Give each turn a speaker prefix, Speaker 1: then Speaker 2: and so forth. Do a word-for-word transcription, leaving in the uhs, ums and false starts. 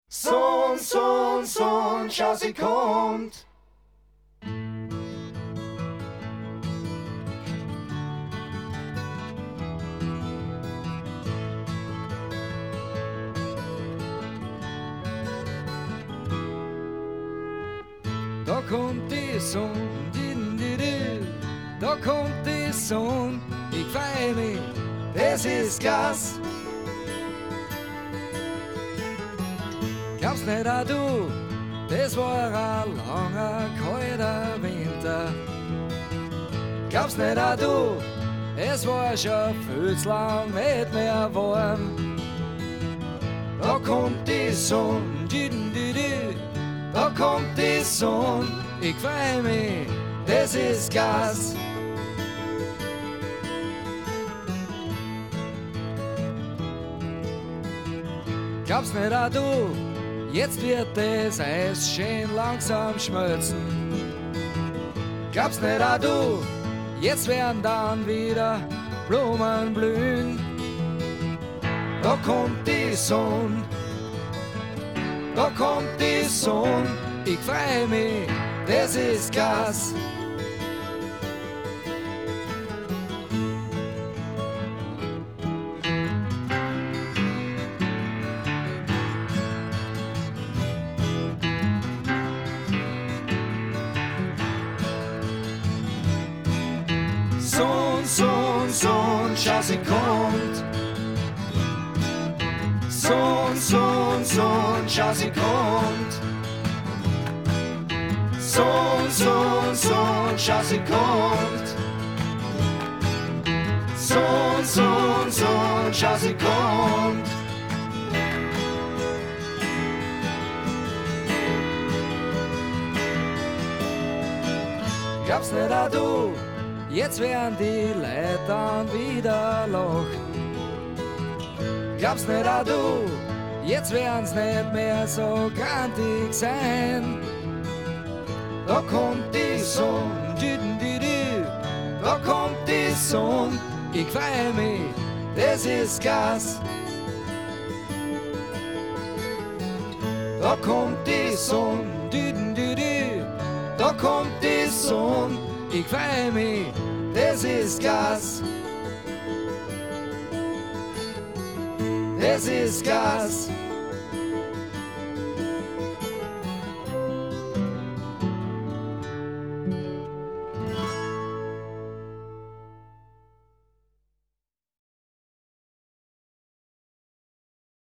Speaker 1: Sohn, Sohn, Sohn, schau, sie kommt.
Speaker 2: Da kommt die Sonne, di, di, di. Da kommt die Sonne, ich freu mich, das ist Gas. Glaubst nicht auch du, das war ein langer, kalter Winter. Glaubst nicht auch du, es war schon viel zu lang nicht mehr warm. Da kommt die Sonne, di, di, di. Da kommt die Sonne, ich freu mich, das ist Gas. Glaubst nicht auch du, jetzt wird das Eis schön langsam schmelzen. Glaubst nicht auch du, jetzt werden dann wieder Blumen blühen. Da kommt die Sonne, da kommt die Sonne, ich freu mich, das ist Gas.
Speaker 1: Sohn, Sohn, Sohn, schau, sie kommt. Sohn, Sohn, Sohn, schau, sie kommt. Sohn, Sohn, Sohn, schau, sie kommt. Sohn, Sohn, Sohn, schau, sie kommt.
Speaker 2: Glaubst nicht auch du, jetzt werden die Leute dann wieder lachen. Glaubst nicht auch du, jetzt werden's nicht mehr so grantig sein. Da kommt die Sonne, di, di, di. Da kommt die Sonne, ich freu mich, das ist Gas. Da kommt die Sonne, di, di, di. Da kommt die Sonne, ich freu mich, das ist Gas. Das ist Gas.